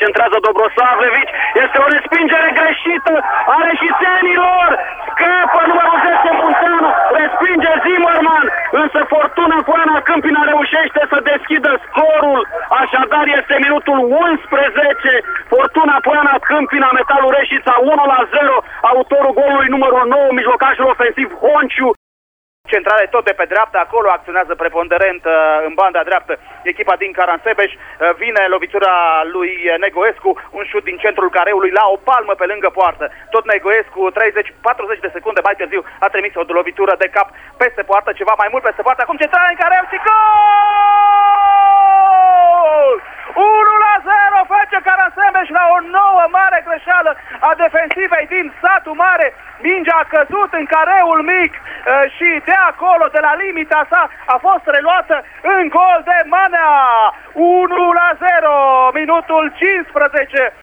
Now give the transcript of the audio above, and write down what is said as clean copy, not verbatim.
centrează Dobrosavljević, este o respingere greșită a reșițenilor, scăpă numărul 10 Munteanu, respinge Zimmerman, însă Fortuna Poiana Câmpina reușește să deschidă scorul, așadar este minutul 11, Fortuna Poiana Câmpina, Metalul Reșița 1-0, autorul golului numărul 9, mijlocașul ofensiv Honciu. Centrale tot de pe dreapta, acolo acționează preponderent în banda dreaptă echipa din Caransebeș. Vine lovitura lui Negoescu, un șut din centrul careului la o palmă pe lângă poartă. Tot Negoescu, 30-40 de secunde mai târziu, a trimis o lovitură de cap peste poartă, ceva mai mult peste poartă. Acum centrale în careu și gol! 1-0 face Caransebeș la o nouă mare greșeală a defensivei din Satul Mare. Mingea a căzut în careul mic și de acolo, de la limita sa, a fost reluată în gol de Manea. 1-0, minutul 15.